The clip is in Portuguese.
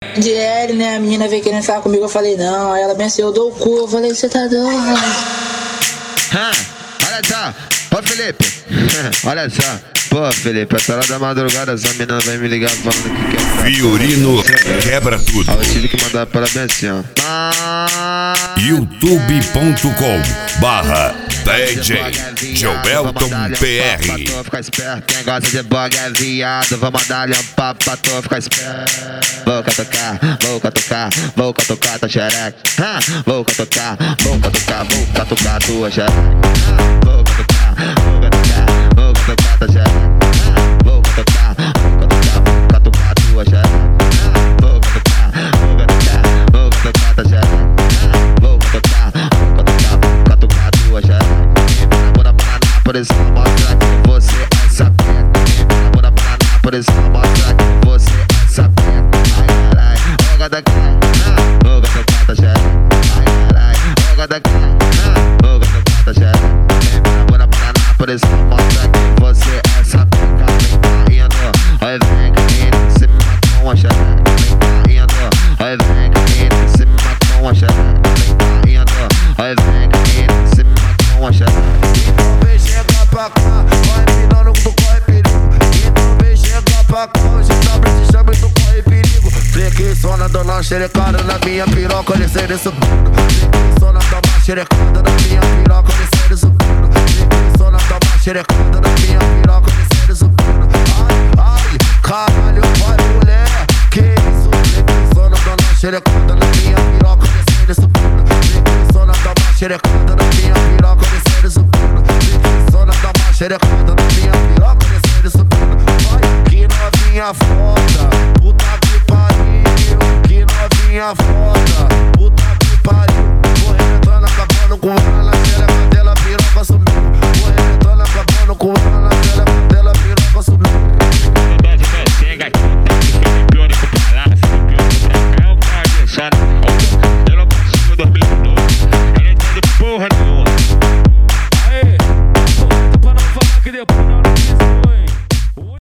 De L, né? A menina veio querendo falar comigo, eu falei não. Aí ela me assim, eu dou o cu, eu falei, você tá doido? Olha só, ô Felipe, olha só. Pô, Felipe, essa hora da madrugada essa menina vai me ligar falando que quer Fiorino quebra tudo. Eu tive que mandar parabéns assim, ó. youtube.com/DJ Joelton PR. Pra tu ficar esperto, quem gosta de bug é viado. Vou mandar-lhe um papo pra tu ficar esperto. Vou catucar, tá xereca. Vou catucar tua xereca. Vou catucar, tá xereca. Vou catucar tua xereca. Vou catucar, tá xereca. Vou catucar tua xereca. Bora pra por isso mostra que você é sapeca. Bora pra por isso mostra que você é sapeca. Ai, roga daqui, tá xereca. Ai, roga daqui, tá xereca. Bora pra por isso mostra que você é sapeca. Vem caindo em cima com a xereca. Vem caindo em cima com a xereca. Vem caindo em cima com a xereca. Então vem chegar pra cá, vai empinando que tu corre perigo. Então vem chegar pra cá, hoje tá precisando e tu corre perigo. Flexiona dando uma xerecada na minha piroca, descendo e subindo. Flexiona dá uma xerecada na minha piroca, descendo e subindo. Flexiona dá uma xerecada na minha piroca, descendo e subindo. Ai, caralho, vai mulher, que isso? Flexiona dando uma xerecada na minha piroca, descendo e subindo. Flexiona dá uma xerecada na minha piroca, descendo e subindo. Flexiona dá uma xerecada na minha piroca, descendo e subindo. Vai, que novinha foda, puta que pariu. Que novinha foda, puta que pariu. Vou arrebentando, acabando com ela, na xereca dela, piroca sumiu. Vou arrebentando, acabando com ela.